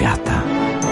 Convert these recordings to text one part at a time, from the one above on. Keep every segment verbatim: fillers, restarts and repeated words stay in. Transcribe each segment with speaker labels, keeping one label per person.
Speaker 1: świata.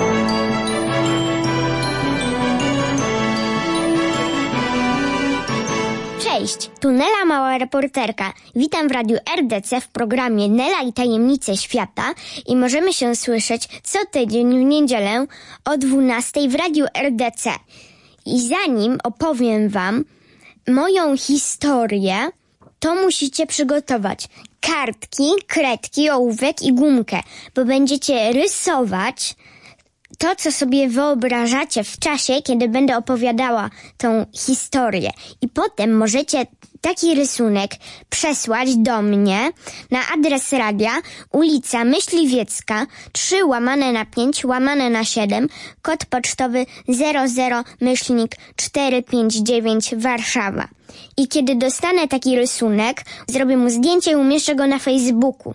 Speaker 2: Cześć, tu Nela, mała reporterka. Witam w Radiu R D C w programie Nela i tajemnice świata i możemy się słyszeć co tydzień w niedzielę o dwunastej w Radiu R D C. I zanim opowiem wam moją historię, to musicie przygotować kartki, kredki, ołówek i gumkę, bo będziecie rysować to, co sobie wyobrażacie w czasie, kiedy będę opowiadała tą historię. I potem możecie taki rysunek przesłać do mnie na adres radia ulica Myśliwiecka trzy łamane na pięć łamane na siedem, kod pocztowy zero zero myślnik cztery pięć dziewięć Warszawa. I kiedy dostanę taki rysunek, zrobię mu zdjęcie i umieszczę go na Facebooku.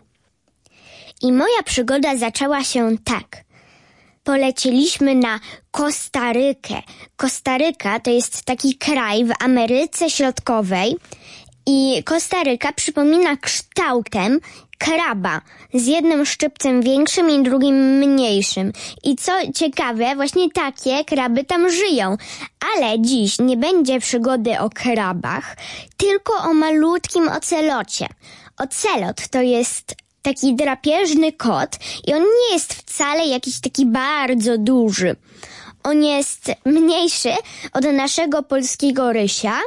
Speaker 2: I moja przygoda zaczęła się tak. Polecieliśmy na Kostarykę. Kostaryka to jest taki kraj w Ameryce Środkowej i Kostaryka przypomina kształtem kraba z jednym szczypcem większym i drugim mniejszym. I co ciekawe, właśnie takie kraby tam żyją. Ale dziś nie będzie przygody o krabach, tylko o malutkim ocelocie. Ocelot to jest taki drapieżny kot i on nie jest wcale jakiś taki bardzo duży. On jest mniejszy od naszego polskiego rysia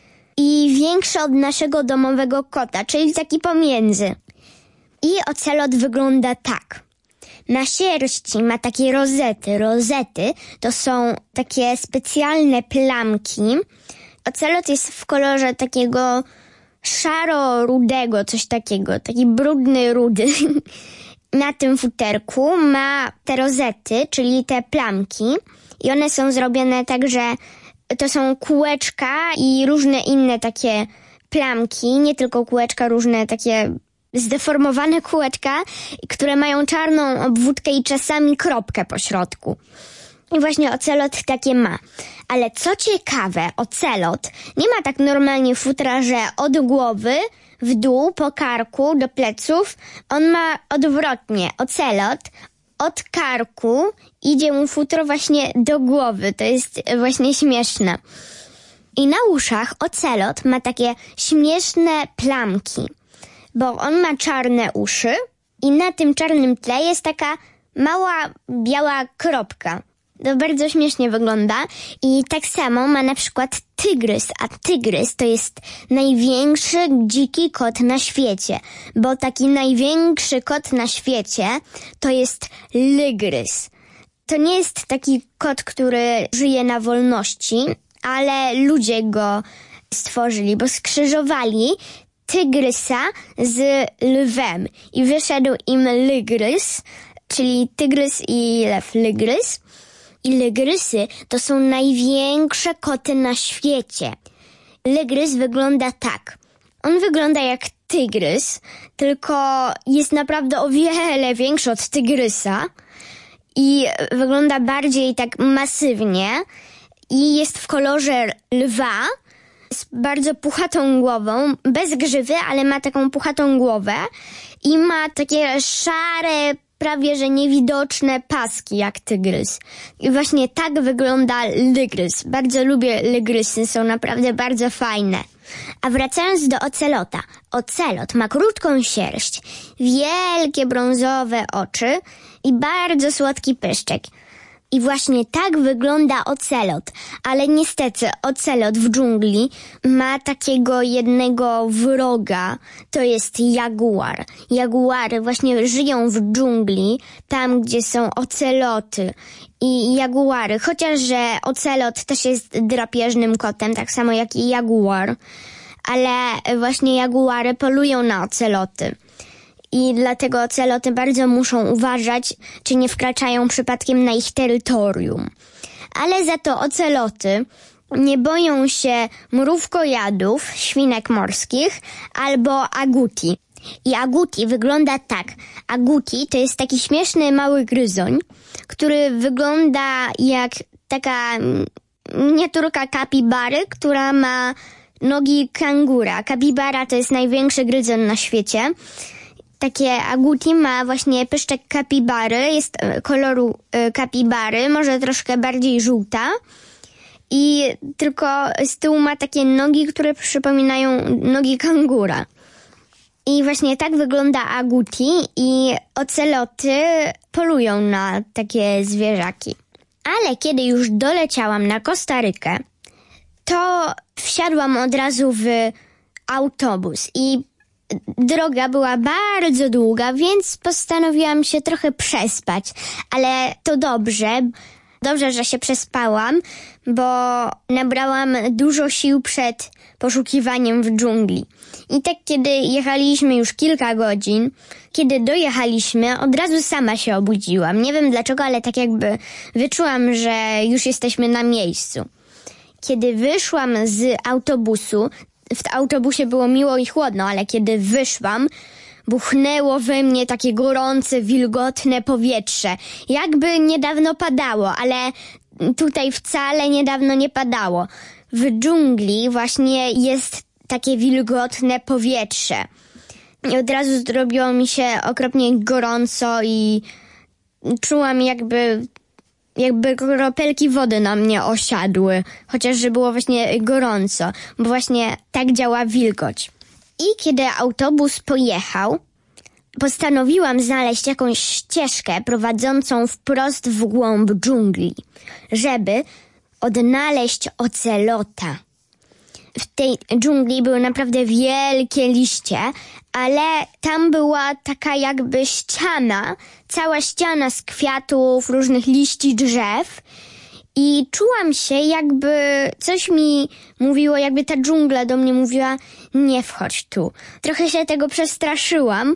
Speaker 2: i większy od naszego domowego kota, czyli taki pomiędzy. I ocelot wygląda tak. Na sierści ma takie rozety. Rozety to są takie specjalne plamki. Ocelot jest w kolorze takiego szaro-rudego, coś takiego, taki brudny rudy. Na tym futerku ma te rozety, czyli te plamki i one są zrobione tak, że to są kółeczka i różne inne takie plamki, nie tylko kółeczka, różne takie zdeformowane kółeczka, które mają czarną obwódkę i czasami kropkę po środku. I właśnie ocelot takie ma. Ale co ciekawe, ocelot nie ma tak normalnie futra, że od głowy w dół, po karku, do pleców. On ma odwrotnie. Ocelot od karku idzie mu futro właśnie do głowy. To jest właśnie śmieszne. I na uszach ocelot ma takie śmieszne plamki, bo on ma czarne uszy i na tym czarnym tle jest taka mała biała kropka. To bardzo śmiesznie wygląda i tak samo ma na przykład tygrys, a tygrys to jest największy dziki kot na świecie, bo taki największy kot na świecie to jest lygrys. To nie jest taki kot, który żyje na wolności, ale ludzie go stworzyli, bo skrzyżowali tygrysa z lwem i wyszedł im lygrys, czyli tygrys i lew, lygrys. I lygrysy to są największe koty na świecie. Lygrys wygląda tak. On wygląda jak tygrys, tylko jest naprawdę o wiele większy od tygrysa i wygląda bardziej tak masywnie i jest w kolorze lwa z bardzo puchatą głową, bez grzywy, ale ma taką puchatą głowę i ma takie szare, prawie że niewidoczne paski jak tygrys. I właśnie tak wygląda lygrys. Bardzo lubię lygrysy, są naprawdę bardzo fajne. A wracając do ocelota. Ocelot ma krótką sierść, wielkie brązowe oczy i bardzo słodki pyszczek. I właśnie tak wygląda ocelot. Ale niestety ocelot w dżungli ma takiego jednego wroga. To jest jaguar. Jaguary właśnie żyją w dżungli, tam gdzie są oceloty i jaguary. Chociaż, że ocelot też jest drapieżnym kotem, tak samo jak i jaguar. Ale właśnie jaguary polują na oceloty. I dlatego oceloty bardzo muszą uważać, czy nie wkraczają przypadkiem na ich terytorium. Ale za to oceloty nie boją się mrówkojadów, świnek morskich albo aguti. I aguti wygląda tak. Aguti to jest taki śmieszny mały gryzoń, który wygląda jak taka miniaturka kapibary, która ma nogi kangura. Kapibara to jest największy gryzoń na świecie. takie Agouti ma właśnie pyszczek kapibary, jest koloru kapibary, może troszkę bardziej żółta i tylko z tyłu ma takie nogi, które przypominają nogi kangura. I właśnie tak wygląda Agouti i oceloty polują na takie zwierzaki. Ale kiedy już doleciałam na Kostarykę, to wsiadłam od razu w autobus i droga była bardzo długa, więc postanowiłam się trochę przespać. Ale to dobrze, dobrze, że się przespałam, bo nabrałam dużo sił przed poszukiwaniem w dżungli. I tak kiedy jechaliśmy już kilka godzin, kiedy dojechaliśmy, od razu sama się obudziłam. Nie wiem dlaczego, ale tak jakby wyczułam, że już jesteśmy na miejscu. Kiedy wyszłam z autobusu, w autobusie było miło i chłodno, ale kiedy wyszłam, buchnęło we mnie takie gorące, wilgotne powietrze. Jakby niedawno padało, ale tutaj wcale niedawno nie padało. W dżungli właśnie jest takie wilgotne powietrze. I od razu zrobiło mi się okropnie gorąco i czułam jakby, jakby kropelki wody na mnie osiadły. Chociaż, że było właśnie gorąco, bo właśnie tak działa wilgoć. I kiedy autobus pojechał, postanowiłam znaleźć jakąś ścieżkę prowadzącą wprost w głąb dżungli, żeby odnaleźć ocelota. W tej dżungli były naprawdę wielkie liście, ale tam była taka jakby ściana, cała ściana z kwiatów, różnych liści drzew i czułam się jakby coś mi mówiło, jakby ta dżungla do mnie mówiła, nie wchodź tu. Trochę się tego przestraszyłam,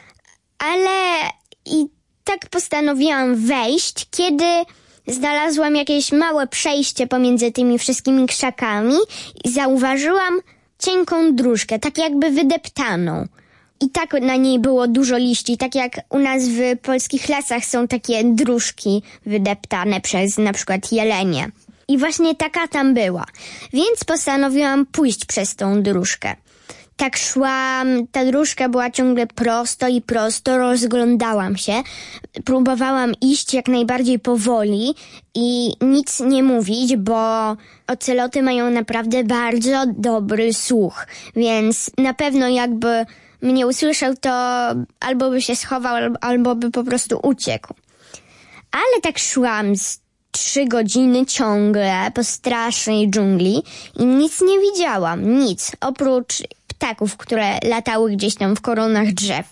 Speaker 2: ale i tak postanowiłam wejść, kiedy znalazłam jakieś małe przejście pomiędzy tymi wszystkimi krzakami i zauważyłam cienką dróżkę, tak jakby wydeptaną. I tak na niej było dużo liści, tak jak u nas w polskich lasach są takie dróżki wydeptane przez na przykład jelenie. I właśnie taka tam była. Więc postanowiłam pójść przez tą dróżkę. Tak szłam, ta dróżka była ciągle prosto i prosto, rozglądałam się. Próbowałam iść jak najbardziej powoli i nic nie mówić, bo oceloty mają naprawdę bardzo dobry słuch. Więc na pewno jakby mnie usłyszał, to albo by się schował, albo by po prostu uciekł. Ale tak szłam z trzy godziny ciągle po strasznej dżungli i nic nie widziałam, nic, oprócz ptaków, które latały gdzieś tam w koronach drzew.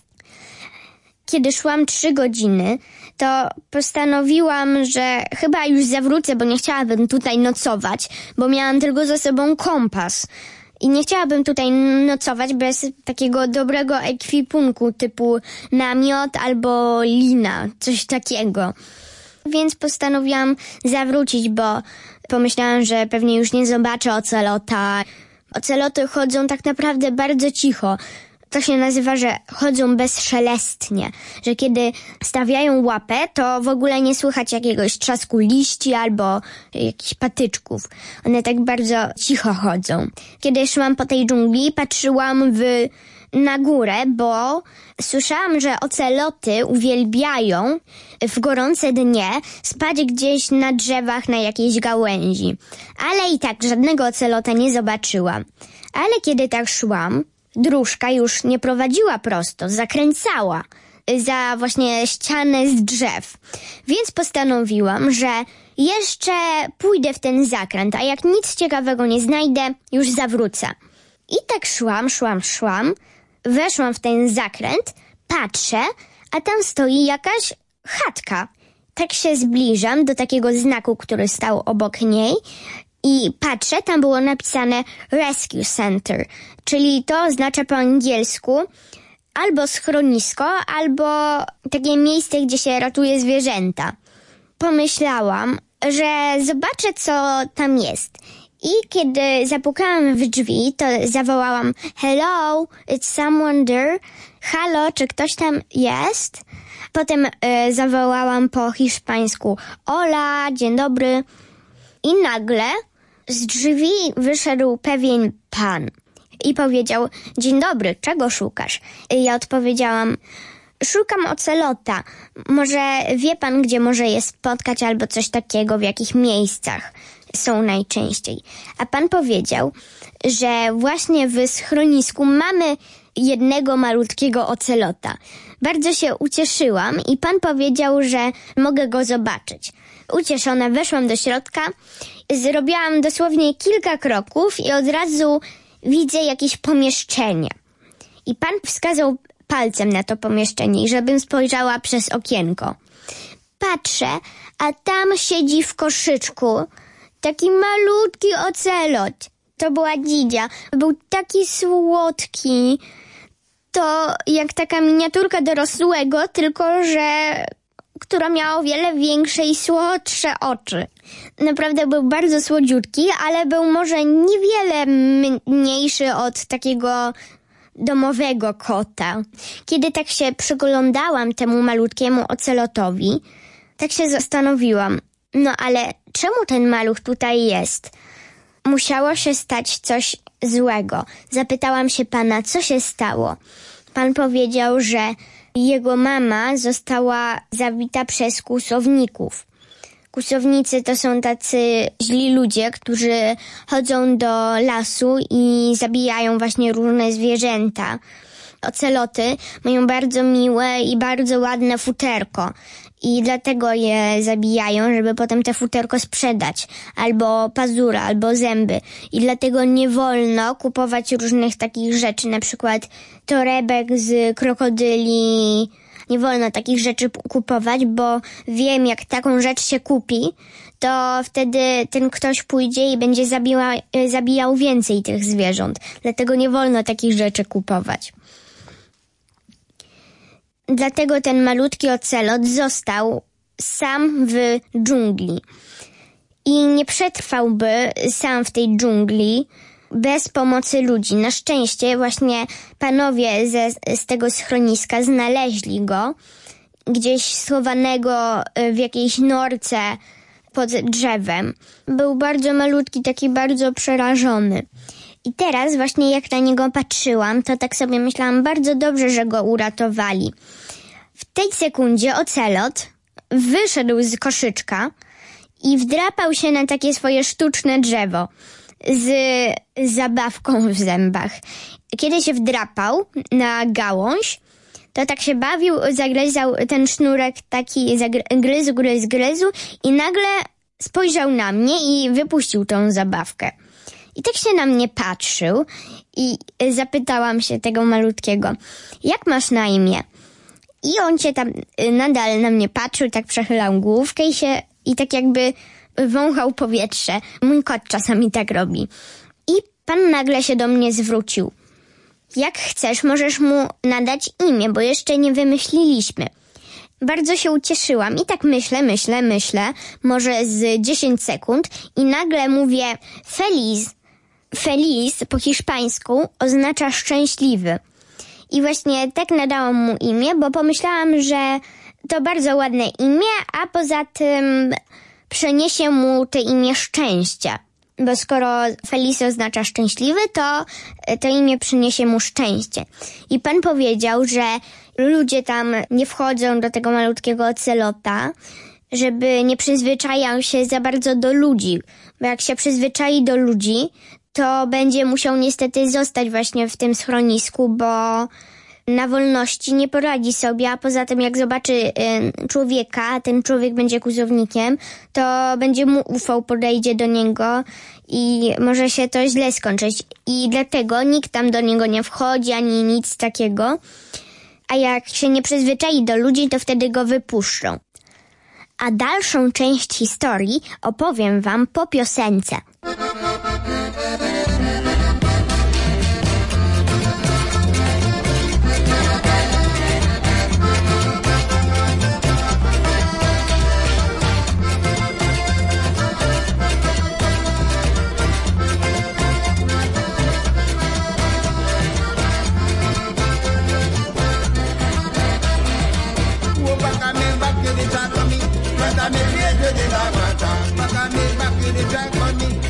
Speaker 2: Kiedy szłam trzy godziny, to postanowiłam, że chyba już zawrócę, bo nie chciałabym tutaj nocować, bo miałam tylko ze sobą kompas. I nie chciałabym tutaj nocować bez takiego dobrego ekwipunku typu namiot albo lina, coś takiego. Więc postanowiłam zawrócić, bo pomyślałam, że pewnie już nie zobaczę ocelota. Oceloty chodzą tak naprawdę bardzo cicho. To się nazywa, że chodzą bezszelestnie, że kiedy stawiają łapę, to w ogóle nie słychać jakiegoś trzasku liści albo jakichś patyczków. One tak bardzo cicho chodzą. Kiedy szłam po tej dżungli, patrzyłam w, na górę, bo słyszałam, że oceloty uwielbiają w gorące dnie spać gdzieś na drzewach na jakiejś gałęzi. Ale i tak żadnego ocelota nie zobaczyłam. Ale kiedy tak szłam, dróżka już nie prowadziła prosto, zakręcała za właśnie ścianę z drzew. Więc postanowiłam, że jeszcze pójdę w ten zakręt, a jak nic ciekawego nie znajdę, już zawrócę. I tak szłam, szłam, szłam, weszłam w ten zakręt, patrzę, a tam stoi jakaś chatka. Tak się zbliżam do takiego znaku, który stał obok niej i patrzę, tam było napisane Rescue Center, czyli to oznacza po angielsku albo schronisko, albo takie miejsce, gdzie się ratuje zwierzęta. Pomyślałam, że zobaczę, co tam jest. I kiedy zapukałam w drzwi, to zawołałam Hello, it's someone there? Halo, czy ktoś tam jest? Potem y, zawołałam po hiszpańsku Hola, dzień dobry. I nagle z drzwi wyszedł pewien pan. i powiedział: dzień dobry, czego szukasz? I ja odpowiedziałam: szukam ocelota. Może wie pan, gdzie może je spotkać albo coś takiego, w jakich miejscach są najczęściej. A pan powiedział, że właśnie w schronisku mamy jednego malutkiego ocelota. Bardzo się ucieszyłam i pan powiedział, że mogę go zobaczyć. Ucieszona weszłam do środka, zrobiłam dosłownie kilka kroków i od razu widzę jakieś pomieszczenie. I pan wskazał palcem na to pomieszczenie i żebym spojrzała przez okienko. Patrzę, a tam siedzi w koszyczku taki malutki ocelot. To była dzidzia. Był taki słodki. To jak taka miniaturka dorosłego, tylko że która miała o wiele większe i słodsze oczy. Naprawdę był bardzo słodziutki, ale był może niewiele mniejszy od takiego domowego kota. Kiedy tak się przyglądałam temu malutkiemu ocelotowi, tak się zastanowiłam, no ale czemu ten maluch tutaj jest? Musiało się stać coś złego. Zapytałam się pana, co się stało. Pan powiedział, że jego mama została zabita przez kłusowników. Kłusownicy to są tacy źli ludzie, którzy chodzą do lasu i zabijają właśnie różne zwierzęta. Oceloty mają bardzo miłe i bardzo ładne futerko i dlatego je zabijają, żeby potem te futerko sprzedać, albo pazura, albo zęby. I dlatego nie wolno kupować różnych takich rzeczy, na przykład torebek z krokodyli. Nie wolno takich rzeczy kupować, bo wiem, jak taką rzecz się kupi, to wtedy ten ktoś pójdzie i będzie zabija, zabijał więcej tych zwierząt. Dlatego nie wolno takich rzeczy kupować. Dlatego ten malutki ocelot został sam w dżungli. I nie przetrwałby sam w tej dżungli bez pomocy ludzi. Na szczęście właśnie panowie ze, z tego schroniska znaleźli go gdzieś schowanego w jakiejś norce pod drzewem. Był bardzo malutki, taki bardzo przerażony. I teraz właśnie jak na niego patrzyłam, to tak sobie myślałam, bardzo dobrze, że go uratowali. W tej sekundzie ocelot wyszedł z koszyczka i wdrapał się na takie swoje sztuczne drzewo z zabawką w zębach. Kiedy się wdrapał na gałąź, to tak się bawił, zagryzał ten sznurek taki, gryzł, gryzł, gryzł i nagle spojrzał na mnie i wypuścił tą zabawkę. I tak się na mnie patrzył i zapytałam się tego malutkiego, jak masz na imię? I on się tam nadal na mnie patrzył, tak przechylał główkę i się i tak jakby wąchał powietrze. Mój kot czasami tak robi. I pan nagle się do mnie zwrócił. Jak chcesz, możesz mu nadać imię, bo jeszcze nie wymyśliliśmy. Bardzo się ucieszyłam i tak myślę, myślę, myślę, może z dziesięć sekund i nagle mówię Feliz. Feliz po hiszpańsku oznacza szczęśliwy. I właśnie tak nadałam mu imię, bo pomyślałam, że to bardzo ładne imię, a poza tym przeniesie mu to imię szczęścia. Bo skoro Feliz oznacza szczęśliwy, to to imię przyniesie mu szczęście. I pan powiedział, że ludzie tam nie wchodzą do tego malutkiego ocelota, żeby nie przyzwyczajają się za bardzo do ludzi. Bo jak się przyzwyczai do ludzi, to będzie musiał niestety zostać właśnie w tym schronisku, bo na wolności nie poradzi sobie, a poza tym jak zobaczy y, człowieka, ten człowiek będzie kłusownikiem, to będzie mu ufał, podejdzie do niego i może się to źle skończyć. I dlatego nikt tam do niego nie wchodzi, ani nic takiego. A jak się nie przyzwyczai do ludzi, to wtedy go wypuszczą. A dalszą część historii opowiem wam po piosence.
Speaker 1: Back in the track for me,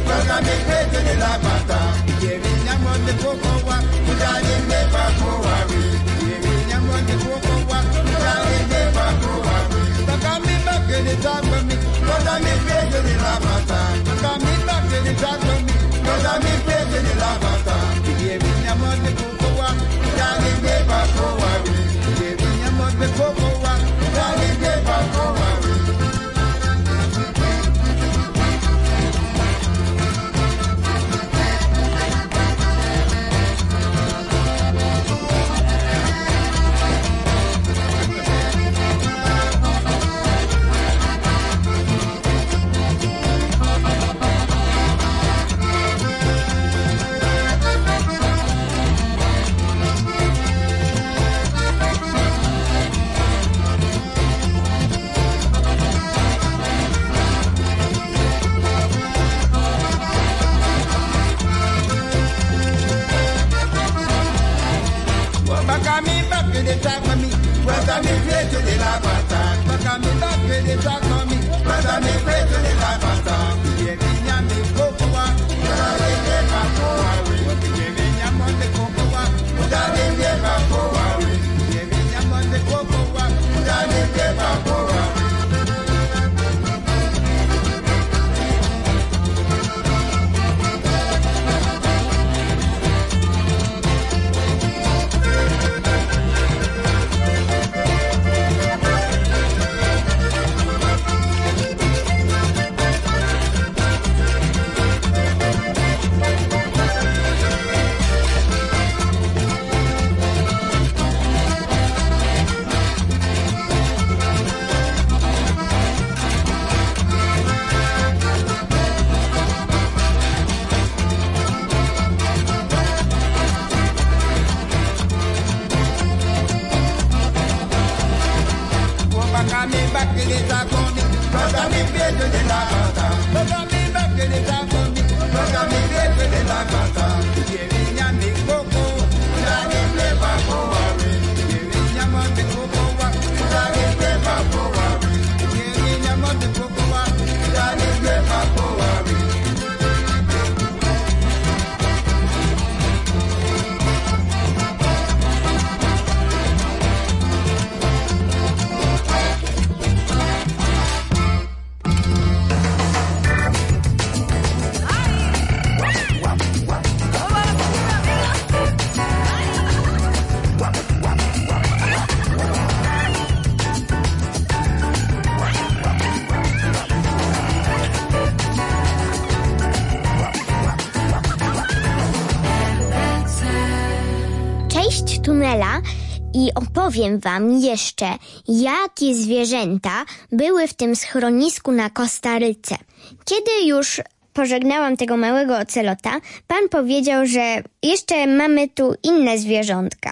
Speaker 2: Tunela i opowiem wam jeszcze, jakie zwierzęta były w tym schronisku na Kostaryce. Kiedy już pożegnałam tego małego ocelota, pan powiedział, że jeszcze mamy tu inne zwierzątka.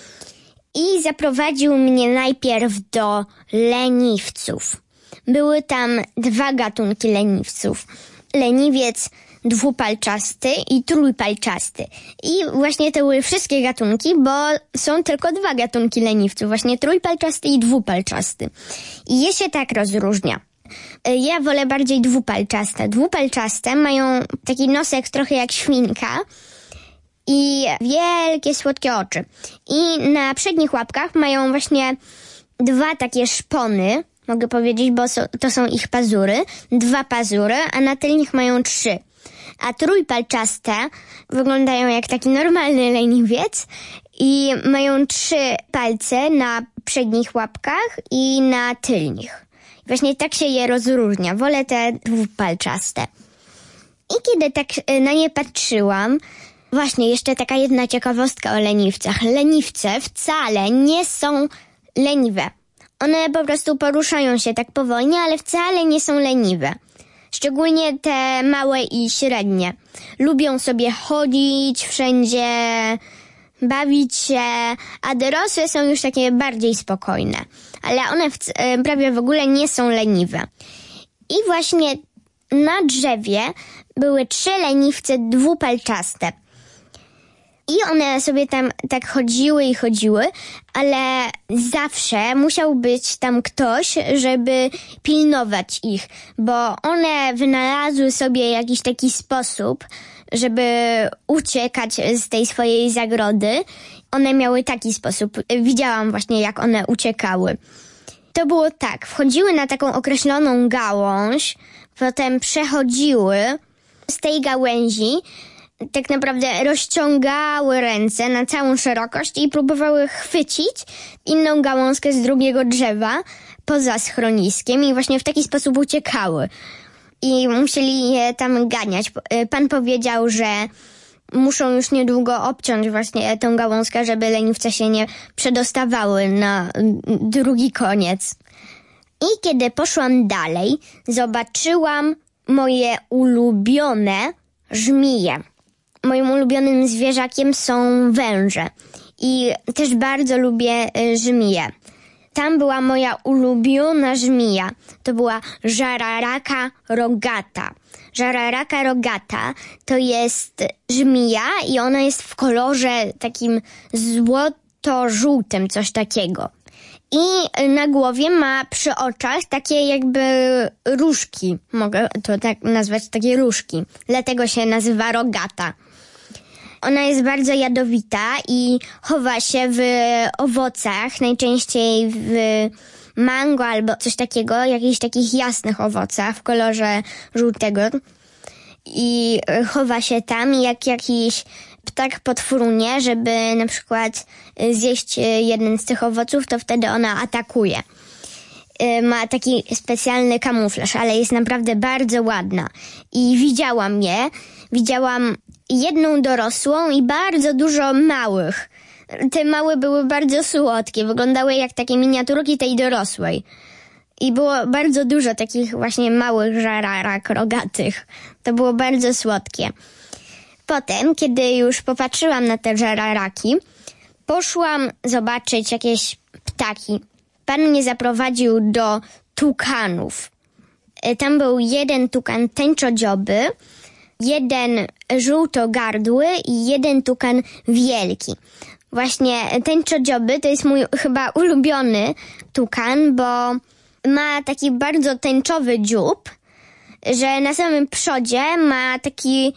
Speaker 2: I zaprowadził mnie najpierw do leniwców. Były tam dwa gatunki leniwców. Leniwiec dwupalczasty i trójpalczasty. I właśnie to były wszystkie gatunki, bo są tylko dwa gatunki leniwców. Właśnie trójpalczasty i dwupalczasty. I je się tak rozróżnia. Ja wolę bardziej dwupalczaste. Dwupalczaste mają taki nosek trochę jak świnka i wielkie, słodkie oczy. I na przednich łapkach mają właśnie dwa takie szpony, mogę powiedzieć, bo to są ich pazury. Dwa pazury, a na tylnych mają trzy. A trójpalczaste wyglądają jak taki normalny leniwiec i mają trzy palce na przednich łapkach i na tylnych. Właśnie tak się je rozróżnia. Wolę te dwupalczaste. I kiedy tak na nie patrzyłam, właśnie jeszcze taka jedna ciekawostka o leniwcach. Leniwce wcale nie są leniwe. One po prostu poruszają się tak powolnie, ale wcale nie są leniwe. Szczególnie te małe i średnie. Lubią sobie chodzić wszędzie, bawić się, a dorosłe są już takie bardziej spokojne. Ale one w, prawie w ogóle nie są leniwe. I właśnie na drzewie były trzy leniwce dwupalczaste. I one sobie tam tak chodziły i chodziły, ale zawsze musiał być tam ktoś, żeby pilnować ich, bo one wynalazły sobie jakiś taki sposób, żeby uciekać z tej swojej zagrody. One miały taki sposób. Widziałam właśnie, jak one uciekały. To było tak, wchodziły na taką określoną gałąź, potem przechodziły z tej gałęzi, tak naprawdę rozciągały ręce na całą szerokość i próbowały chwycić inną gałązkę z drugiego drzewa poza schroniskiem i właśnie w taki sposób uciekały. I musieli je tam ganiać. Pan powiedział, że muszą już niedługo obciąć właśnie tą gałązkę, żeby leniwce się nie przedostawały na drugi koniec. I kiedy poszłam dalej, zobaczyłam moje ulubione żmije. Moim ulubionym zwierzakiem są węże i też bardzo lubię żmije. Tam była moja ulubiona żmija. To była żararaka rogata. Żararaka rogata to jest żmija i ona jest w kolorze takim złoto-żółtym, coś takiego. I na głowie ma przy oczach takie jakby różki. Mogę to tak nazwać, takie różki. Dlatego się nazywa rogata. Ona jest bardzo jadowita i chowa się w owocach, najczęściej w mango albo coś takiego, jakichś takich jasnych owocach w kolorze żółtego. I chowa się tam jak jakiś ptak potwórnie, żeby na przykład zjeść jeden z tych owoców, to wtedy ona atakuje. Ma taki specjalny kamuflaż, ale jest naprawdę bardzo ładna. I widziałam je, widziałam jedną dorosłą i bardzo dużo małych. Te małe były bardzo słodkie, wyglądały jak takie miniaturki tej dorosłej. I było bardzo dużo takich właśnie małych żararak rogatych. To było bardzo słodkie. Potem, kiedy już popatrzyłam na te żararaki, poszłam zobaczyć jakieś ptaki. Pan mnie zaprowadził do tukanów. Tam był jeden tukan tęczodzioby, jeden żółtogardły i jeden tukan wielki. Właśnie tęczodzioby to jest mój chyba ulubiony tukan, bo ma taki bardzo tęczowy dziób, że na samym przodzie ma taki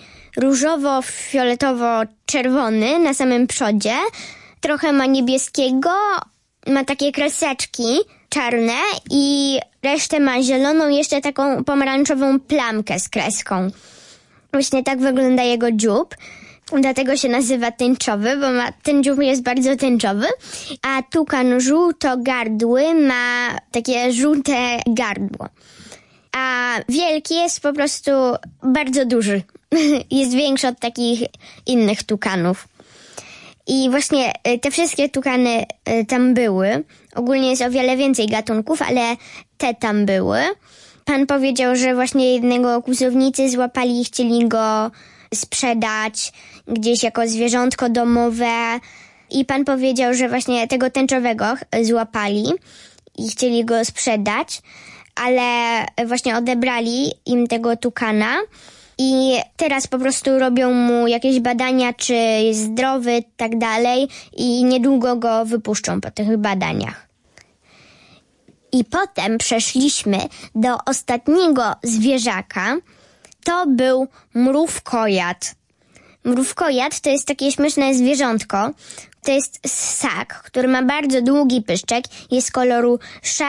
Speaker 2: różowo-fioletowo-czerwony na samym przodzie. Trochę ma niebieskiego, ma takie kreseczki czarne i resztę ma zieloną, jeszcze taką pomarańczową plamkę z kreską. Właśnie tak wygląda jego dziób. Dlatego się nazywa tęczowy, bo ma, ten dziób jest bardzo tęczowy. A tukan żółtogardły ma takie żółte gardło. A wielki jest po prostu bardzo duży. Jest większy od takich innych tukanów. I właśnie te wszystkie tukany tam były. Ogólnie jest o wiele więcej gatunków, ale te tam były. Pan powiedział, że właśnie jednego kłusownicy złapali i chcieli go sprzedać gdzieś jako zwierzątko domowe. I pan powiedział, że właśnie tego tęczowego złapali i chcieli go sprzedać, ale właśnie odebrali im tego tukana i teraz po prostu robią mu jakieś badania, czy jest zdrowy, tak dalej i niedługo go wypuszczą po tych badaniach. I potem przeszliśmy do ostatniego zwierzaka. To był mrówkojad. Mrówkojad to jest takie śmieszne zwierzątko. To jest ssak, który ma bardzo długi pyszczek. Jest koloru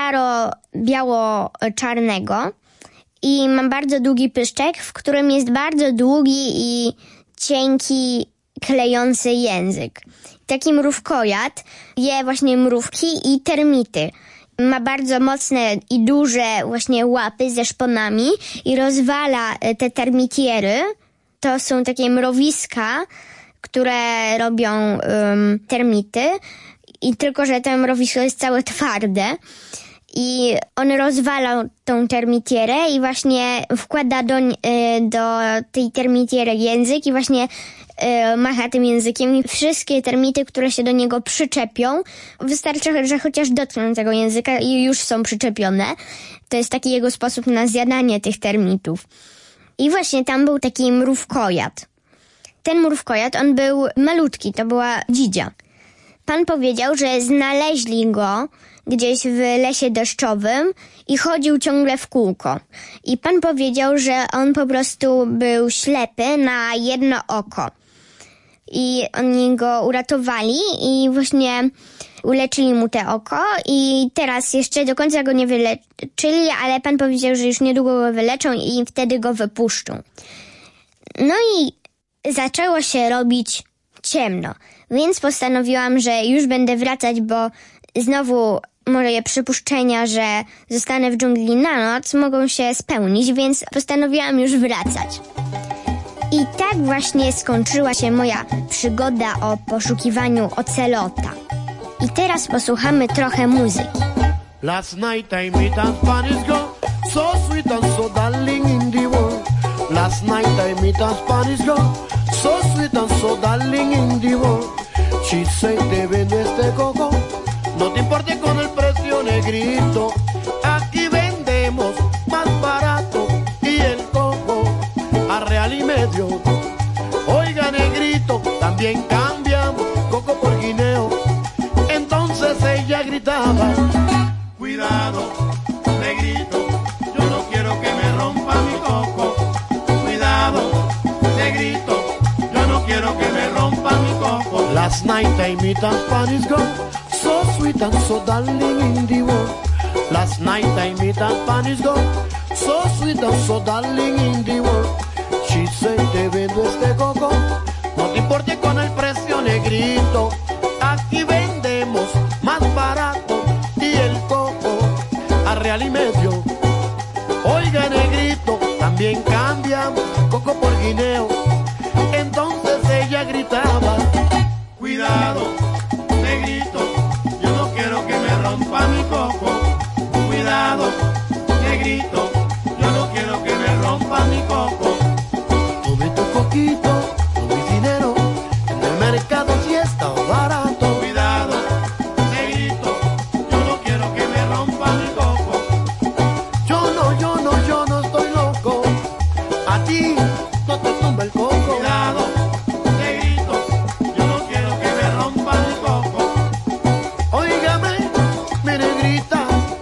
Speaker 2: szaro-biało-czarnego. I ma bardzo długi pyszczek, w którym jest bardzo długi i cienki, klejący język. Taki mrówkojad je właśnie mrówki i termity. Ma bardzo mocne i duże właśnie łapy ze szponami i rozwala te termitiery. To są takie mrowiska, które robią um, termity. I tylko, że to mrowisko jest całe twarde. I on rozwala tą termitierę i właśnie wkłada do, do tej termitiery język i właśnie macha tym językiem i wszystkie termity, które się do niego przyczepią, wystarczy, że chociaż dotkną tego języka i już są przyczepione. To jest taki jego sposób na zjadanie tych termitów. I właśnie tam był taki mrówkojad. ten mrówkojad, on był malutki, to była dzidzia. Pan powiedział, że znaleźli go gdzieś w lesie deszczowym i chodził ciągle w kółko. I pan powiedział, że on po prostu był ślepy na jedno oko. I oni go uratowali i właśnie uleczyli mu te oko i teraz jeszcze do końca go nie wyleczyli, ale pan powiedział, że już niedługo go wyleczą i wtedy go wypuszczą. No i zaczęło się robić ciemno, więc postanowiłam, że już będę wracać, bo znowu moje przypuszczenia, że zostanę w dżungli na noc, mogą się spełnić, więc postanowiłam już wracać. I tak właśnie skończyła się moja przygoda o poszukiwaniu ocelota. I teraz posłuchamy trochę muzyki.
Speaker 1: Last night I met a Spanish girl, so sweet and so darling in the world. Last night I met a Spanish girl, so sweet and so darling in the world. She said, te vendo este coco, no te importe con el precio, negrito. Aquí vendemos más barato y el coco a real y medio. Oiga, negrito, también cambiamos coco por guineo. Entonces ella gritaba, cuidado, negrito, yo no quiero que me rompa mi coco. Cuidado, negrito, yo no quiero que me rompa mi coco. Last night I met a Spanish girl, so sweet and so darling in the world. Last night I met a Spanish girl, so sweet and so darling in the world. She said, te vendo este coco, no te importe con el precio, negrito. Aquí vendemos más barato y el coco a real y medio. Oiga, negrito, también cambiamos coco por guineo. Entonces ella gritaba, cuidado, negrito, yo no quiero que me rompa mi coco. Cuidado, negrito, yo no quiero que me rompa mi coco. Tome tu coquito, no mi dinero, en el mercado sí está barato. Cuidado, negrito, yo no quiero que me rompa mi coco. Yo no, yo no, yo no estoy loco, a ti no te tumba el coco. Cuidado, negrito, yo no quiero que me rompa mi coco. Óigame, mi negrita,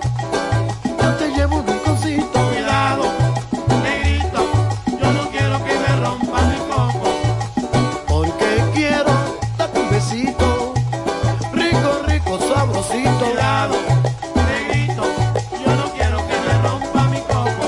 Speaker 1: yo te llevo un rinconcito. Cuidado, negrito, yo no quiero que me rompa mi coco. Porque quiero darte un besito, rico, rico, sabrosito. Cuidado, negrito, yo no quiero que me rompa mi coco.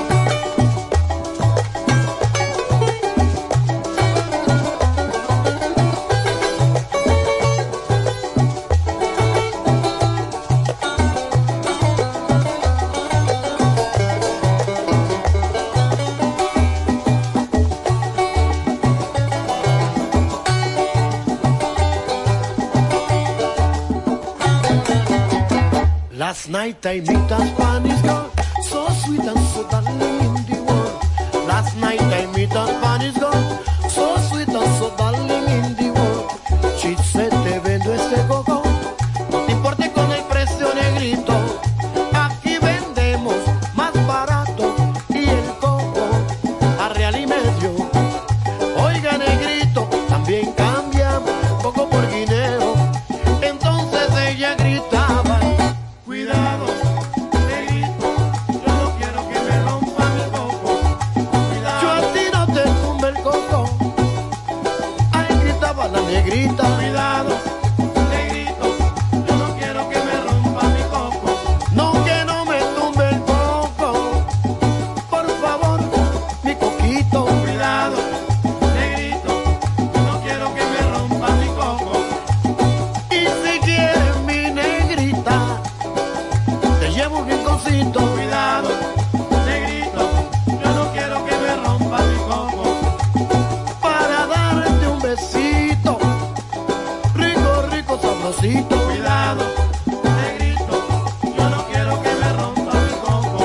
Speaker 1: Last night I met a Spanish girl, so sweet and so darling in the world. Last night I met a Spanish girl, so sweet and so darling in the world. She said, te vendo este coco, no te importe con el precio, negrito. Aquí vendemos más barato y el coco a real y medio. Oiga, negrito, también cambiamos coco por guineo. Entonces ella gritaba, cuidado, negrito, yo no quiero que me rompa mi coco. Cuidado, yo a ti no te tumbe el coco. Ahí gritaba la negrita. Cuidado, negrito, yo no quiero que me rompa mi coco. No, que no me tumbe el coco. Por favor, mi coquito. Cuidado, negrito, yo no quiero que me rompa mi coco. Y si quieres, mi negrita, te llevo un rinconcito. Cuidado, negrito, yo no quiero que me rompa mi coco. Para darte un besito, rico, rico, sabrosito. Cuidado, negrito, yo no quiero que me rompa mi coco.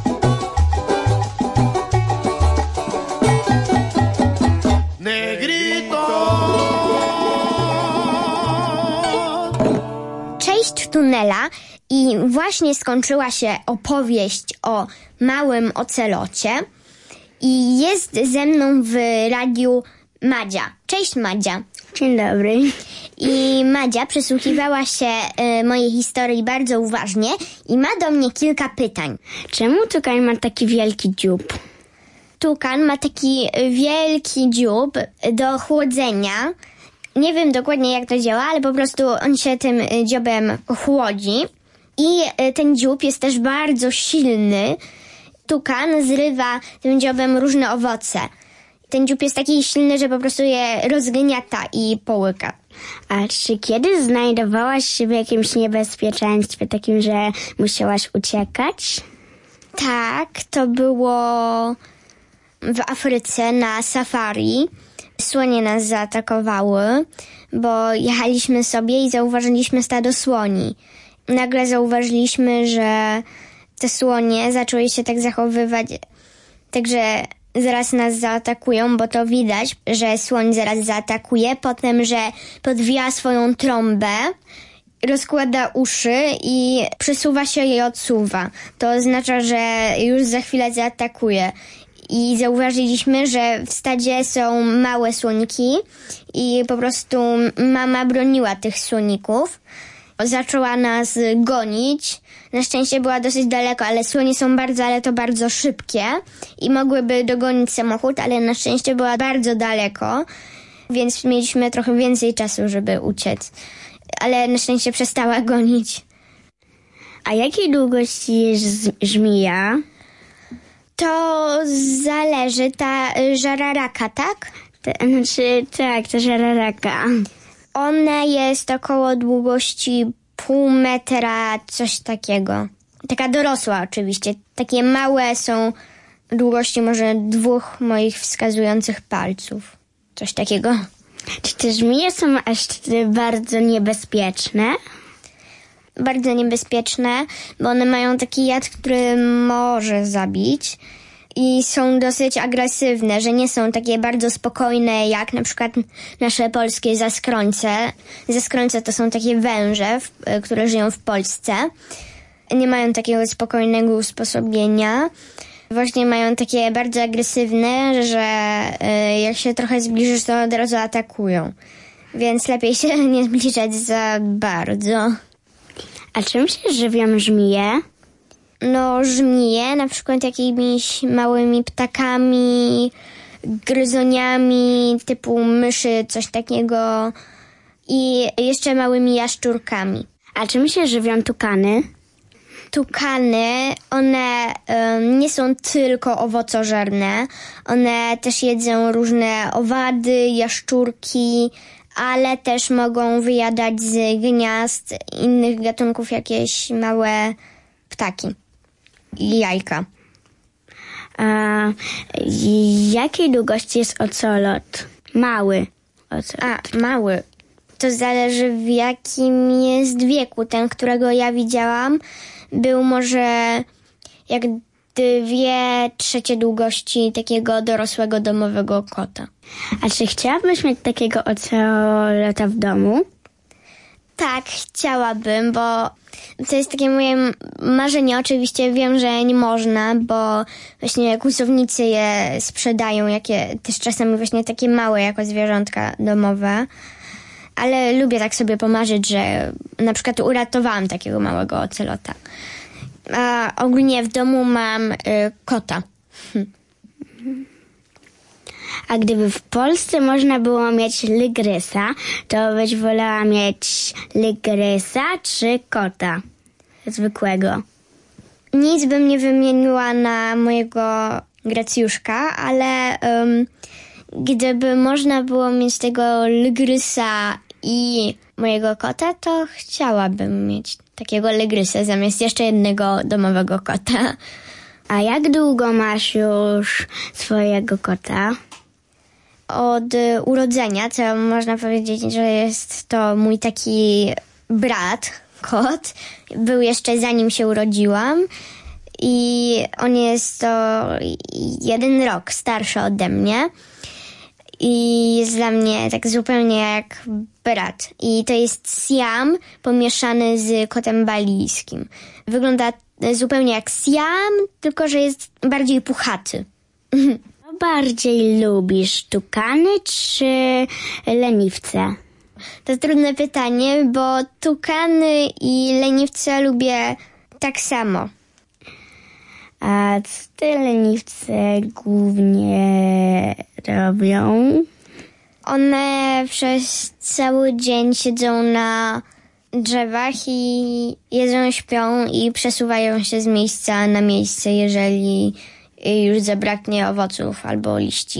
Speaker 1: Negrito.
Speaker 2: Cześć, Tunela. I właśnie skończyła się opowieść o małym ocelocie. I jest ze mną w radiu Madzia. Cześć Madzia.
Speaker 3: Dzień dobry.
Speaker 2: I Madzia przysłuchiwała się y, mojej historii bardzo uważnie i ma do mnie kilka pytań.
Speaker 3: Czemu tukan ma taki wielki dziób?
Speaker 2: Tukan ma taki wielki dziób do chłodzenia. Nie wiem dokładnie jak to działa, ale po prostu on się tym dziobem chłodzi. I ten dziób jest też bardzo silny. Tukan zrywa tym dziobem różne owoce. Ten dziób jest taki silny, że po prostu je rozgniata i połyka.
Speaker 3: A czy kiedy znajdowałaś się w jakimś niebezpieczeństwie takim, że musiałaś uciekać?
Speaker 2: Tak, to było w Afryce na safari. Słonie nas zaatakowały, bo jechaliśmy sobie i zauważyliśmy stado słoni. Nagle zauważyliśmy, że te słonie zaczęły się tak zachowywać, także zaraz nas zaatakują, bo to widać, że słoń zaraz zaatakuje, potem, że podwija swoją trąbę, rozkłada uszy i przesuwa się i odsuwa. To oznacza, że już za chwilę zaatakuje. I zauważyliśmy, że w stadzie są małe słoniki i po prostu mama broniła tych słoników. Zaczęła nas gonić. Na szczęście była dosyć daleko, ale słonie są bardzo, ale to bardzo szybkie i mogłyby dogonić samochód, ale na szczęście była bardzo daleko, więc mieliśmy trochę więcej czasu, żeby uciec. Ale na szczęście przestała gonić.
Speaker 3: A jakiej długości jest żmija?
Speaker 2: To zależy, ta żararaka, tak?
Speaker 3: To, znaczy, tak, to żararaka.
Speaker 2: Ona jest około długości pół metra, coś takiego. Taka dorosła oczywiście. Takie małe są długości może dwóch moich wskazujących palców. Coś takiego.
Speaker 3: Czy te żmije są aż bardzo niebezpieczne?
Speaker 2: Bardzo niebezpieczne, bo one mają taki jad, który może zabić i są dosyć agresywne, że nie są takie bardzo spokojne jak na przykład nasze polskie zaskrońce. Zaskrońce to są takie węże, które żyją w Polsce. Nie mają takiego spokojnego usposobienia. Właśnie mają takie bardzo agresywne, że jak się trochę zbliżysz, to od razu atakują. Więc lepiej się nie zbliżać za bardzo.
Speaker 3: A czym się żywią żmije?
Speaker 2: No, żmije, na przykład jakimiś małymi ptakami, gryzoniami, typu myszy, coś takiego i jeszcze małymi jaszczurkami.
Speaker 3: A czym się żywią tukany?
Speaker 2: Tukany, one um, nie są tylko owocożerne, one też jedzą różne owady, jaszczurki, ale też mogą wyjadać z gniazd innych gatunków jakieś małe ptaki i jajka.
Speaker 3: A jakiej długości jest ocelot? Mały ocelot.
Speaker 2: A, mały. To zależy w jakim jest wieku. Ten, którego ja widziałam, był może jak dwie trzecie długości takiego dorosłego domowego kota.
Speaker 3: A czy chciałabyś mieć takiego ocelota w domu?
Speaker 2: Tak, chciałabym, bo to jest takie moje marzenie. Oczywiście wiem, że nie można, bo właśnie kłusownicy je sprzedają, jakie też czasami właśnie takie małe jako zwierzątka domowe. Ale lubię tak sobie pomarzyć, że na przykład uratowałam takiego małego ocelota. A ogólnie w domu mam y, kota. Hm.
Speaker 3: A gdyby w Polsce można było mieć lygrysa, to byś wolała mieć lygrysa czy kota zwykłego?
Speaker 2: Nic bym nie wymieniła na mojego Gracjuszka, ale um, gdyby można było mieć tego lygrysa i mojego kota, to chciałabym mieć takiego lygrysa zamiast jeszcze jednego domowego kota.
Speaker 3: A jak długo masz już swojego kota?
Speaker 2: Od urodzenia, co można powiedzieć, że jest to mój taki brat, kot. Był jeszcze zanim się urodziłam i on jest to jeden rok starszy ode mnie i jest dla mnie tak zupełnie jak brat. I to jest Siam pomieszany z kotem balijskim. Wygląda zupełnie jak Siam, tylko że jest bardziej puchaty.
Speaker 3: bardziej lubisz, tukany czy leniwce?
Speaker 2: To trudne pytanie, bo tukany i leniwce lubię tak samo.
Speaker 3: A co te leniwce głównie robią?
Speaker 2: One przez cały dzień siedzą na drzewach i jedzą, śpią i przesuwają się z miejsca na miejsce, jeżeli już zabraknie owoców albo liści.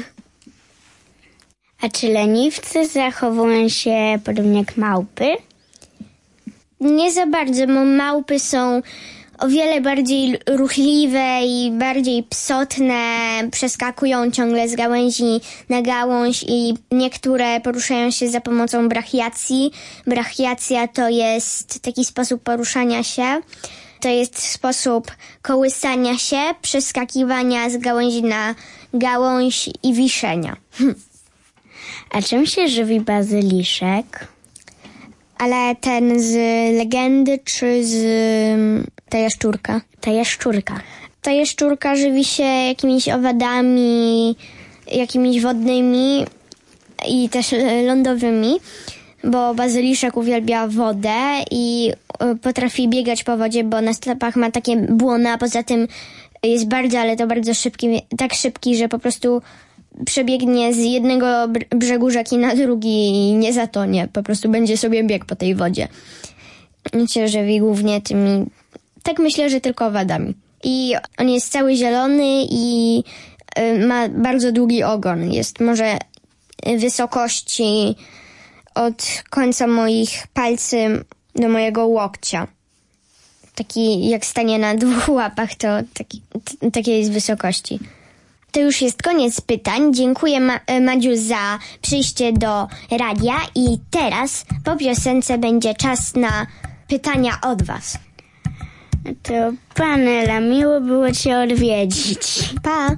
Speaker 3: A czy leniwcy zachowują się podobnie jak małpy?
Speaker 2: Nie za bardzo, bo małpy są o wiele bardziej ruchliwe i bardziej psotne, przeskakują ciągle z gałęzi na gałąź i niektóre poruszają się za pomocą brachiacji. Brachiacja to jest taki sposób poruszania się. To jest sposób kołysania się, przeskakiwania z gałęzi na gałąź i wiszenia. Hm.
Speaker 3: A czym się żywi bazyliszek?
Speaker 2: Ale ten z legendy czy z ta jaszczurka?
Speaker 3: Ta jaszczurka.
Speaker 2: Ta jaszczurka żywi się jakimiś owadami, jakimiś wodnymi i też lądowymi, bo bazyliszek uwielbia wodę i potrafi biegać po wodzie, bo na stopach ma takie błona, a poza tym jest bardzo, ale to bardzo szybki, tak szybki, że po prostu przebiegnie z jednego brzegu rzeki na drugi i nie zatonie. Po prostu będzie sobie biegł po tej wodzie. Się żywi głównie tymi, tak myślę, że tylko owadami. I on jest cały zielony i ma bardzo długi ogon. Jest może wysokości od końca moich palców do mojego łokcia. Taki, jak stanie na dwóch łapach, to taki, t- takiej jest wysokości. To już jest koniec pytań. Dziękuję Ma- Madziu za przyjście do radia i teraz po piosence będzie czas na pytania od was.
Speaker 3: To Panela, miło było cię odwiedzić.
Speaker 2: Pa!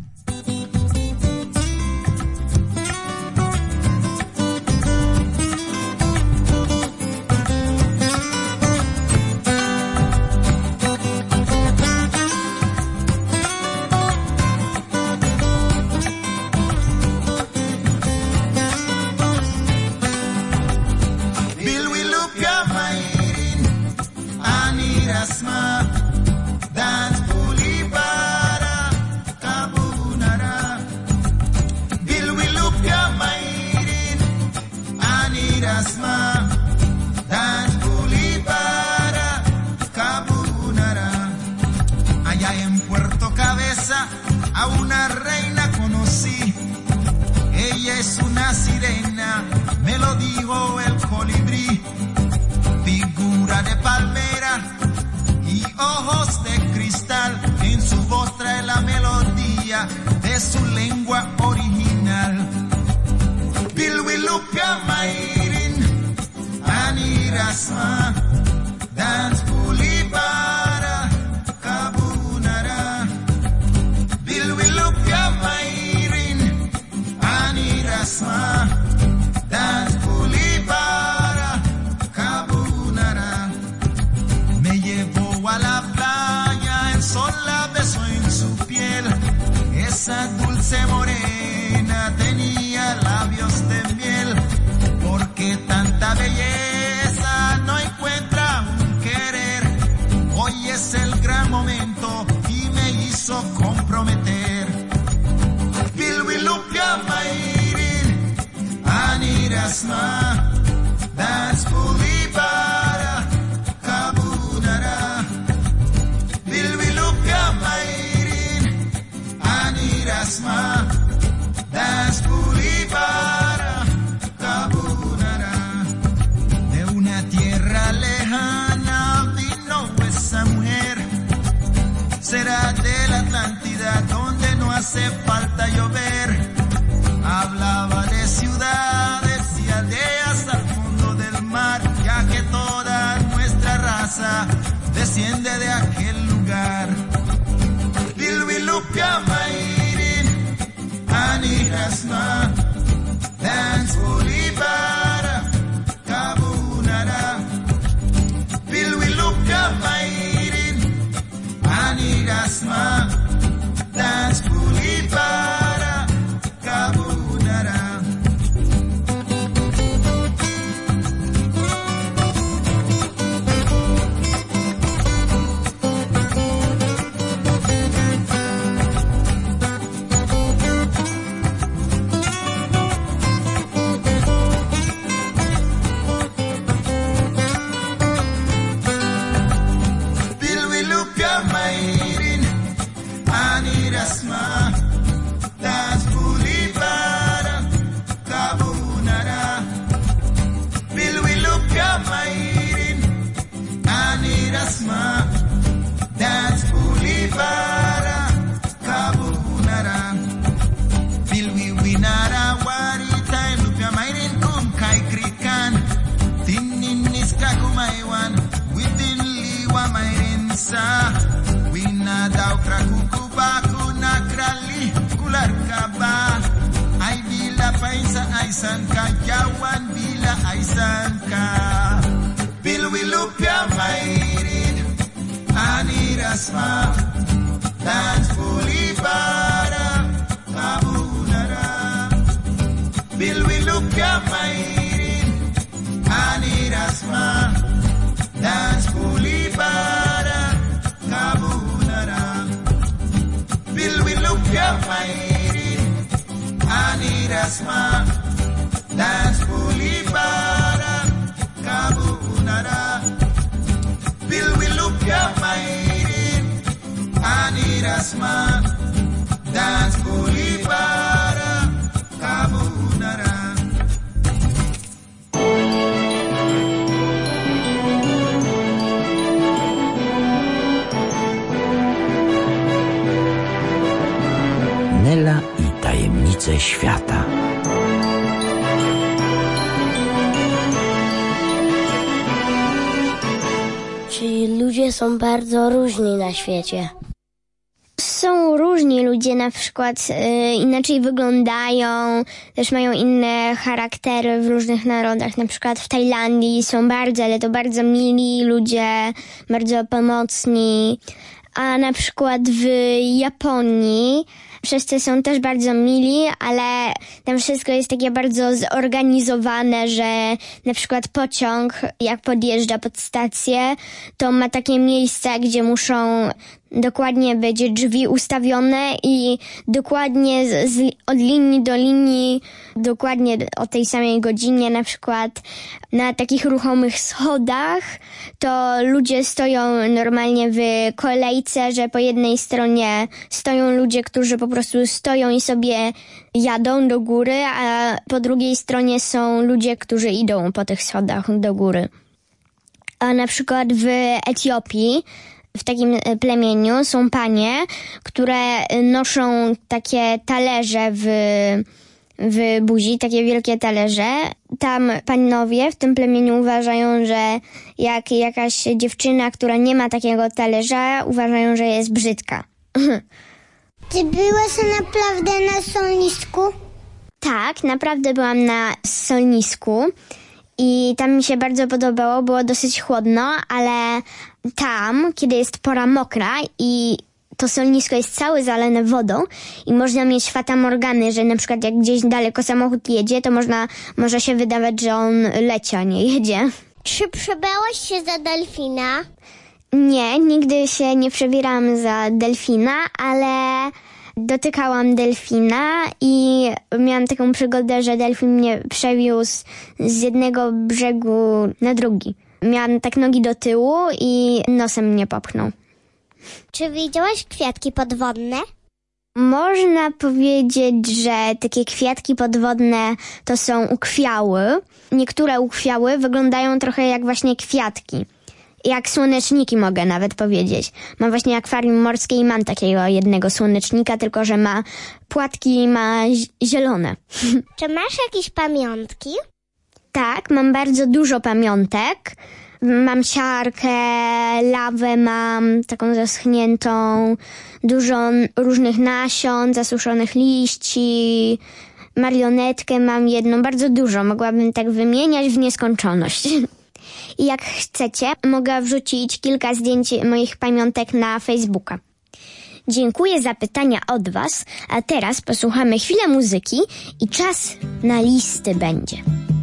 Speaker 4: A una reina conocí, ella es una sirena, me lo dijo el colibrí, figura de palmera y ojos de cristal, en su voz trae la melodía de su lengua original. Bilwilupia Mairin, Anirasma, Dance Pulipara, Kabunara. Bilwilupia Mairin, Anirasma, Dance Pulipara, Kabunara. Me llevó a la playa, el sol la besó en su piel, esa dulce morena tenía labios de miel, porque tanta belleza no encuentra un querer. Hoy es el gran momento y me hizo comprometer. Bilwilupia Mairin, Anirasma, Dance Pulipara, Kabunara. Bilwilupia Mairin, Anirasma, Dance Pulipara, Kabunara. De una tierra lejana vino esa mujer, será de la Atlántida donde no hace falta llover. Hablaba de ciudades y aldeas al fondo del mar, ya que toda nuestra raza desciende de aquel lugar. Bilwilupia Mairin, Anirasma, Dance Pulipara, Kabunara. Bilwilupia Mairin, Anirasma, Dance Pulipara, kayawan bila ay sangka. Bilwilupya mairin, anirasma, dance pulibara, kabunara. Bilwilupya mairin, anirasma, dance pulibara, kabunara. Bilwilupya mairin, anirasma, dance pulibara, kabunara. Bilwilupya mairin, anirasma, dance pulibara, kabunara.
Speaker 5: Nela i tajemnice świata.
Speaker 3: Czyli ludzie są bardzo różni na świecie.
Speaker 2: Są różni ludzie, na przykład y, inaczej wyglądają, też mają inne charaktery w różnych narodach. Na przykład w Tajlandii są bardzo, ale to bardzo mili ludzie, bardzo pomocni. A na przykład w Japonii wszyscy są też bardzo mili, ale tam wszystko jest takie bardzo zorganizowane, że na przykład pociąg, jak podjeżdża pod stację, to ma takie miejsca, gdzie muszą dokładnie być drzwi ustawione i dokładnie z, z, od linii do linii, dokładnie o tej samej godzinie, na przykład na takich ruchomych schodach, to ludzie stoją normalnie w kolejce, że po jednej stronie stoją ludzie, którzy po prostu stoją i sobie jadą do góry, a po drugiej stronie są ludzie, którzy idą po tych schodach do góry. A na przykład w Etiopii w takim plemieniu są panie, które noszą takie talerze w, w buzi, takie wielkie talerze. Tam panowie w tym plemieniu uważają, że jak jakaś dziewczyna, która nie ma takiego talerza, uważają, że jest brzydka.
Speaker 3: Ty byłaś naprawdę na solnisku?
Speaker 2: Tak, naprawdę byłam na solnisku. I tam mi się bardzo podobało, było dosyć chłodno, ale tam, kiedy jest pora mokra i to solnisko jest całe zalane wodą i można mieć fatamorgany, że na przykład jak gdzieś daleko samochód jedzie, to można, może się wydawać, że on leci, a nie jedzie.
Speaker 3: Czy przebrałaś się za delfina?
Speaker 2: Nie, nigdy się nie przebierałam za delfina, ale dotykałam delfina i miałam taką przygodę, że delfin mnie przewiózł z jednego brzegu na drugi. Miałam tak nogi do tyłu i nosem mnie popchnął.
Speaker 3: Czy widziałaś kwiatki podwodne?
Speaker 2: Można powiedzieć, że takie kwiatki podwodne to są ukwiały. Niektóre ukwiały wyglądają trochę jak właśnie kwiatki. Jak słoneczniki mogę nawet powiedzieć. Mam właśnie akwarium morskie i mam takiego jednego słonecznika, tylko że ma płatki i ma zielone.
Speaker 3: Czy masz jakieś pamiątki?
Speaker 2: Tak, mam bardzo dużo pamiątek. Mam siarkę, lawę mam taką zaschniętą, dużo różnych nasion, zasuszonych liści, marionetkę mam jedną, bardzo dużo. Mogłabym tak wymieniać w nieskończoność. I jak chcecie, mogę wrzucić kilka zdjęć moich pamiątek na Facebooka. Dziękuję za pytania od was, a teraz posłuchamy chwilę muzyki i czas na listy będzie.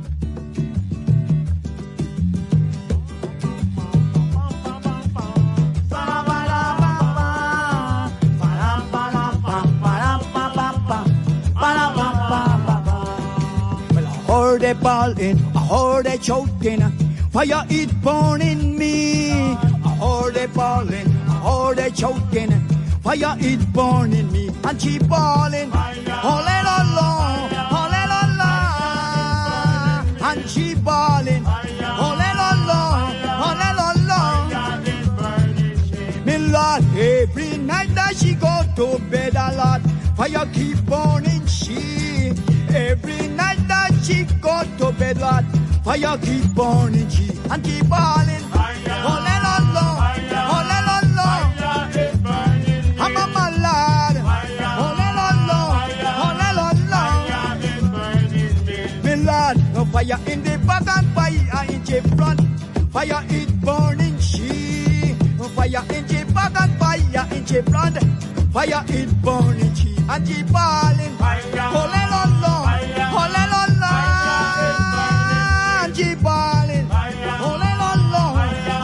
Speaker 6: I heard it bawling, I heard it choking, fire it burning me. I heard it bawling, I heard it choking, fire it burning me. And she bawling, all along, all along. And she bawling, all along, all along. Me Lord, every night that she go to bed, a lot, fire keep burning she. Every night that she go to bed, Lord, fire keep burning she. And keep burning, all along, all along. I'm a my Lord, all along, all along. Me Lord, Lord, fire in the back and fire in the front. Fire is burning she. Fire in the back and fire in the front. Fire is burning she. And she balling. Hallelujah. Hallelujah. And she balling. Hallelujah.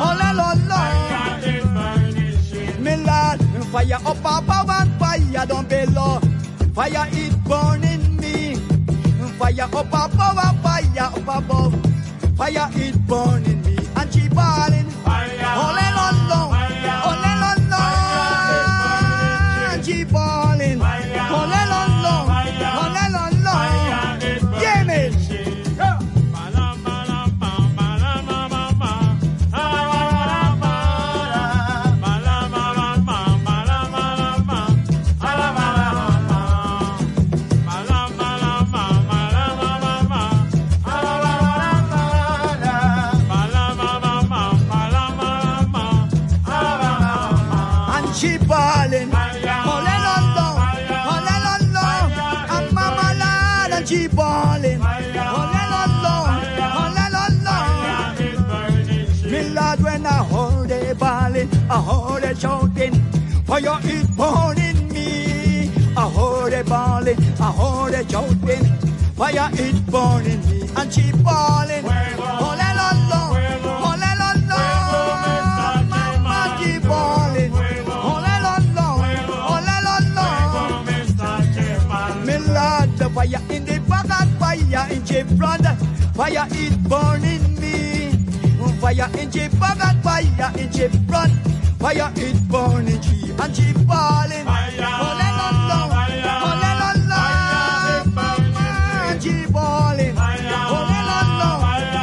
Speaker 6: Hallelujah. Me Lord, fire up above and fire down below. Fire is burning me. Fire up above and fire up above. Fire is burning me. And she balling. Hallelujah. Hallelujah. And she balling. Hallelujah. Hallelujah. Yeah, me. She balling, hallelujah, hallelujah, and Mama Lord, and she balling, hallelujah, hallelujah. Me Lord, when I heard they balling, I heard they shouting, fire is burning me. I heard they balling, I heard they shouting, fire is burning me, and she balling, hallelujah, hallelujah, Mama, she balling. The fire in the back and fire in the front. Fire is burning me. Fire in the back and fire in the front. Fire is burning she and she falling. Hallelujah, hallelujah, and she falling. Hallelujah,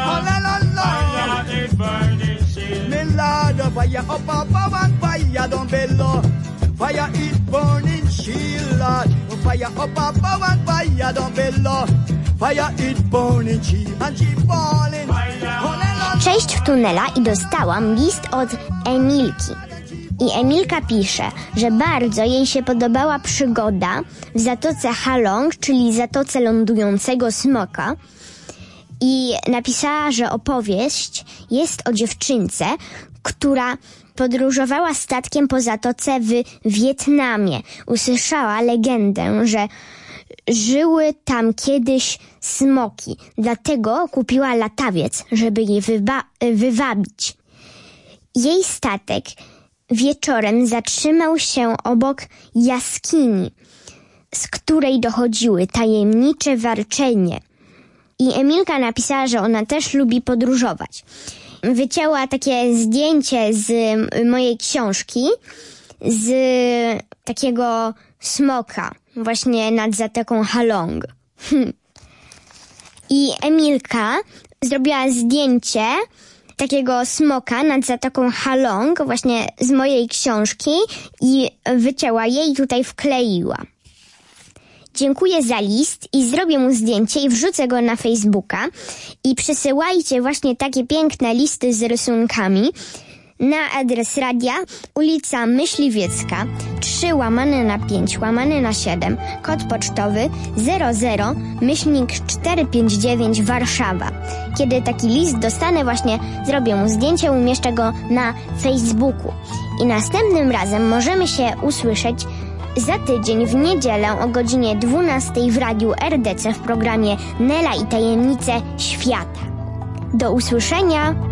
Speaker 6: hallelujah. Me Lord, the fire up above and fire down below. Fire is burning she, Lord. Fire up above and fire down below. Fire is burning she and she falling.
Speaker 2: Cześć w Tunela i dostałam list od Emilki. I Emilka pisze, że bardzo jej się podobała przygoda w Zatoce Halong, czyli Zatoce Lądującego Smoka. I napisała, że opowieść jest o dziewczynce, która podróżowała statkiem po zatoce w Wietnamie. Usłyszała legendę, że żyły tam kiedyś smoki. Dlatego kupiła latawiec, żeby je wyba- wywabić. Jej statek wieczorem zatrzymał się obok jaskini, z której dochodziły tajemnicze warczenie. I Emilka napisała, że ona też lubi podróżować. Wycięła takie zdjęcie z mojej książki, z takiego smoka, właśnie nad Zatoką Halong. I Emilka zrobiła zdjęcie takiego smoka nad Zatoką Halong, właśnie z mojej książki i wycięła je i tutaj wkleiła. Dziękuję za list i zrobię mu zdjęcie i wrzucę go na Facebooka. I przesyłajcie właśnie takie piękne listy z rysunkami na adres radia ulica Myśliwiecka trzy łamane na pięć łamane na siedem, kod pocztowy zero zero myślnik czterysta pięćdziesiąt dziewięć Warszawa. Kiedy taki list dostanę, właśnie zrobię mu zdjęcie, umieszczę go na Facebooku. I następnym razem możemy się usłyszeć za tydzień w niedzielę o godzinie dwunastej w Radiu R D C w programie Nela i Tajemnice Świata. Do usłyszenia!